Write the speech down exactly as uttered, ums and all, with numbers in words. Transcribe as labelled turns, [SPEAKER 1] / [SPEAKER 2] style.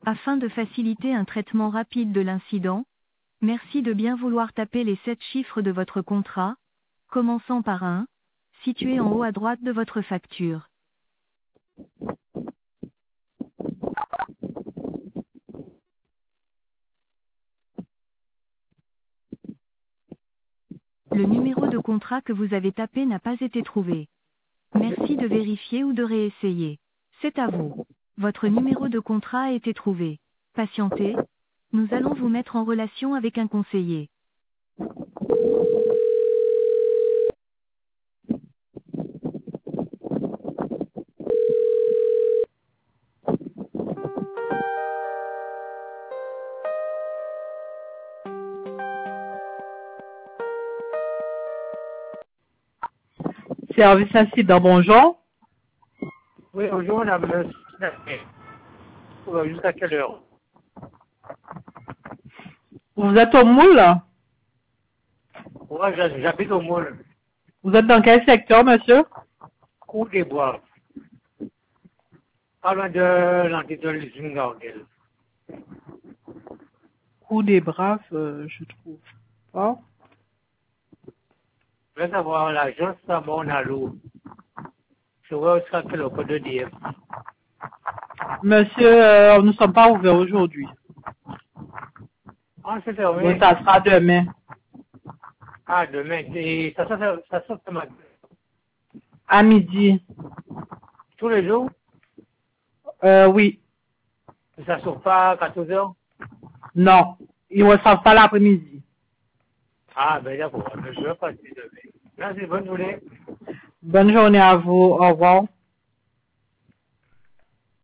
[SPEAKER 1] Afin de faciliter un traitement rapide de l'incident, merci de bien vouloir taper les sept chiffres de votre contrat, commençant par un, situé en haut à droite de votre facture. Le numéro de contrat que vous avez tapé n'a pas été trouvé. Merci de vérifier ou de réessayer. C'est à vous. Votre numéro de contrat a été trouvé. Patientez. Nous allons vous mettre en relation avec un conseiller.
[SPEAKER 2] Service incident, bonjour.
[SPEAKER 3] Oui, bonjour, madame. Euh, Jusqu'à quelle heure?
[SPEAKER 2] Vous êtes au moule?
[SPEAKER 3] Moi, j'ha- j'habite au Moule,
[SPEAKER 2] Vous êtes dans quel secteur, monsieur?
[SPEAKER 3] Cour des Bois, pas loin de l'entité de l'usine Gardel.
[SPEAKER 2] Coup des braves, euh, je trouve pas.
[SPEAKER 3] Je veux savoir l'agence Samon Allo. Je vois jusqu'à quelle heure, de dire.
[SPEAKER 2] Monsieur, euh, nous ne sommes pas ouverts aujourd'hui.
[SPEAKER 3] Ah, c'est
[SPEAKER 2] Donc,
[SPEAKER 3] fermé.
[SPEAKER 2] ça sera demain.
[SPEAKER 3] Ah, demain. Et ça sort, ça sort ce matin.
[SPEAKER 2] À midi.
[SPEAKER 3] Tous les jours?
[SPEAKER 2] Euh, oui.
[SPEAKER 3] Ça sort pas à quatorze heures?
[SPEAKER 2] Non. Ils ne reçoivent pas l'après-midi.
[SPEAKER 3] Ah, ben d'accord. Je vais passer demain. Merci, bonne journée.
[SPEAKER 2] Bonne journée à vous. Au revoir.